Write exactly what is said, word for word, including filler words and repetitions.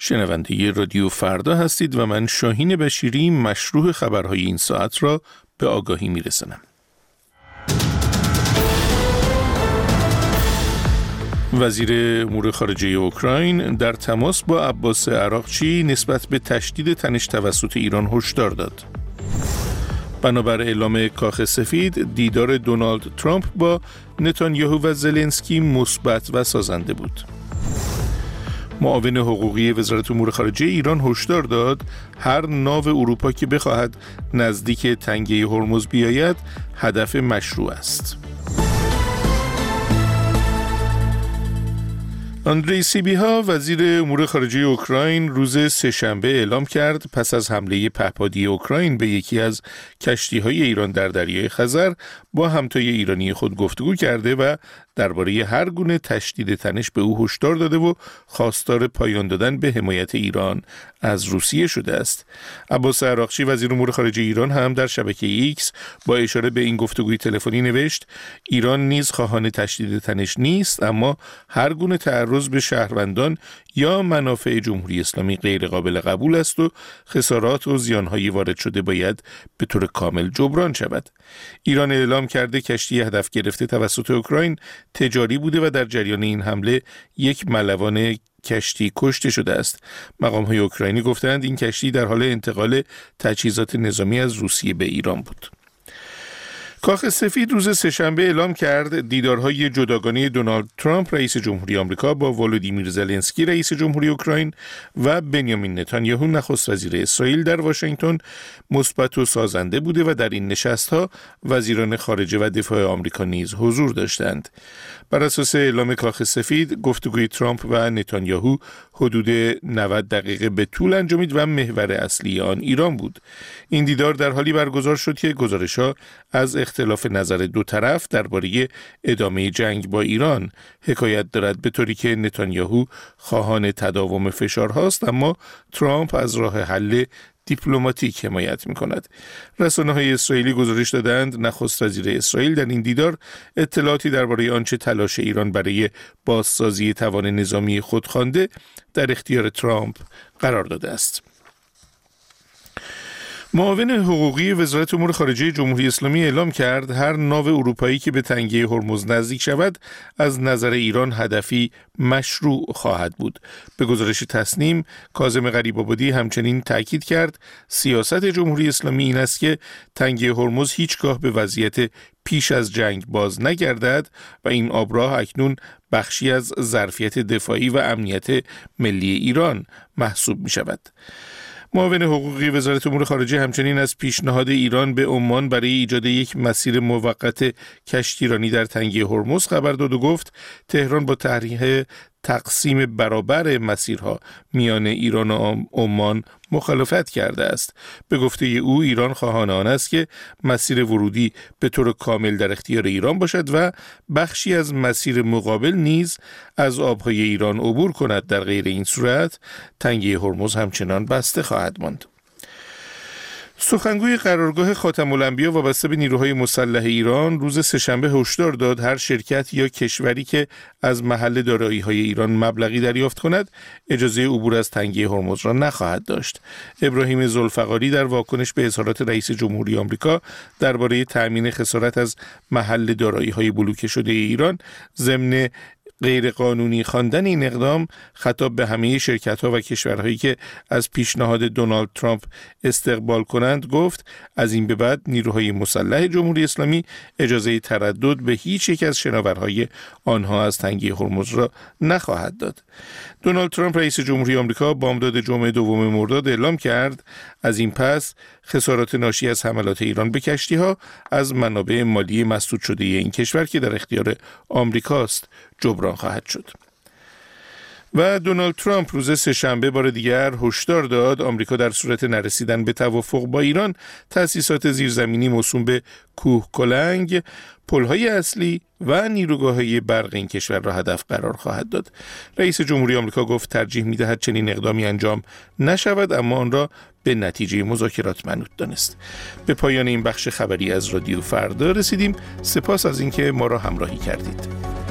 شنونده رادیو فردا هستید و من شاهین بشیری مشروع خبرهای این ساعت را به آگاهی میرسانم. وزیر امور خارجه اوکراین در تماس با عباس عراقچی نسبت به تشدید تنش توسط ایران هشدار داد. بنابر اعلام کاخ سفید، دیدار دونالد ترامپ با نتانیاهو و زلنسکی مثبت و سازنده بود. معاون حقوقی وزارت امور خارجه ایران هشدار داد هر ناو اروپا که بخواهد نزدیک تنگه هرمز بیاید هدف مشروع است. آندری سیبیها وزیر امور خارجه اوکراین روز سه‌شنبه اعلام کرد پس از حمله پهپادی اوکراین به یکی از کشتی‌های ایران در دریای خزر با همتای ایرانی خود گفتگو کرده و درباره هر گونه تشدید تنش به او هشدار داده و خواستار پایان دادن به حمایت ایران از روسیه شده است. عباس عراقچی وزیر امور خارجه ایران هم در شبکه ایکس با اشاره به این گفتگوی تلفنی نوشت ایران نیز خواهان تشدید تنش نیست، اما هر گونه تعرض به شهروندان یا منافع جمهوری اسلامی غیر قابل قبول است و خسارات و زیانهای وارد شده باید به طور کامل جبران شود. ایران اعلام کرده کشتی هدف گرفته توسط اوکراین تجاری بوده و در جریان این حمله یک ملوان کشتی کشته شده است. مقام‌های اوکراینی گفتند این کشتی در حال انتقال تجهیزات نظامی از روسیه به ایران بود. کاخ سفید روز سه‌شنبه اعلام کرد دیدارهای جداگانه دونالد ترامپ رئیس جمهوری آمریکا با ولودیمیر زلنسکی رئیس جمهوری اوکراین و بنیامین نتانیاهو نخست وزیر اسرائیل در واشنگتن مثبت و سازنده بوده و در این نشست‌ها وزیران خارجه و دفاع آمریکا نیز حضور داشتند. بر اساس اعلام کاخ سفید، گفتگوی ترامپ و نتانیاهو حدود نود دقیقه به طول انجامید و محور اصلی آن ایران بود. این دیدار در حالی برگزار شد که گزارش‌ها از اختلاف نظر دو طرف درباره ادامه جنگ با ایران حکایت دارد، به طوری که نتانیاهو خواهان تداوم فشارهاست اما ترامپ از راه حل دیپلماتیک حمایت می‌کند. رسانه‌های اسرائیلی گزارش دادند نخست وزیر اسرائیل در این دیدار اطلاعاتی درباره آنچه تلاش ایران برای بازسازی توان نظامی خود خوانده در اختیار ترامپ قرار داده است. معاون حقوقی وزارت امور خارجه جمهوری اسلامی اعلام کرد هر ناو اروپایی که به تنگه هرمز نزدیک شود از نظر ایران هدفی مشروع خواهد بود. به گزارش تسنیم، کاظم غریب‌آبادی همچنین تاکید کرد سیاست جمهوری اسلامی این است که تنگه هرمز هیچگاه به وضعیت پیش از جنگ باز نگردد و این آبراه اکنون بخشی از ظرفیت دفاعی و امنیت ملی ایران محسوب می شود. معاون حقوقی وزارت امور خارجه همچنین از پیشنهاد ایران به عمان برای ایجاد یک مسیر موقت کشتیرانی در تنگه هرمز خبر داد و گفت تهران با طرح تقسیم برابر مسیرها میان ایران و عمان مخالفت کرده است. به گفته او ایران خواهان آن است که مسیر ورودی به طور کامل در اختیار ایران باشد و بخشی از مسیر مقابل نیز از آبهای ایران عبور کند. در غیر این صورت تنگه هرمز همچنان بسته خواهد ماند. سخنگوی قرارگاه خاتم الانبیا وابسته به نیروهای مسلح ایران روز سه‌شنبه هشدار داد هر شرکت یا کشوری که از محل دارایی‌های ایران مبلغی دریافت کند اجازه عبور از تنگه هرمز را نخواهد داشت. ابراهیم ذوالفقاری در واکنش به اظهارات رئیس جمهوری آمریکا درباره تأمین خسارت از محل دارایی‌های بلوکه شده ایران ضمن غیر قانونی خواندن این اقدام خطاب به همه شرکت‌ها و کشورهایی که از پیشنهاد دونالد ترامپ استقبال کنند گفت از این به بعد نیروهای مسلح جمهوری اسلامی اجازه تردد به هیچ یک از شناورهای آنها از تنگه هرمز را نخواهد داد. دونالد ترامپ رئیس جمهوری آمریکا بامداد جمعه دوم مرداد اعلام کرد از این پس خسارات ناشی از حملات ایران به کشتی‌ها از منابع مالی مسدود شده این کشور که در اختیار آمریکاست جبران خواهد شد. و دونالد ترامپ روز سه‌شنبه بار دیگر هشدار داد آمریکا در صورت نرسیدن به توافق با ایران تأسیسات زیرزمینی موسوم به کوه کلنگ، پل‌های اصلی و نیروگاه‌های برق این کشور را هدف قرار خواهد داد. رئیس جمهوری آمریکا گفت ترجیح می‌دهد چنین اقدامی انجام نشود اما آن را به نتیجه مذاکرات منوط دانست. به پایان این بخش خبری از رادیو فردا رسیدیم. سپاس از اینکه ما را همراهی کردید.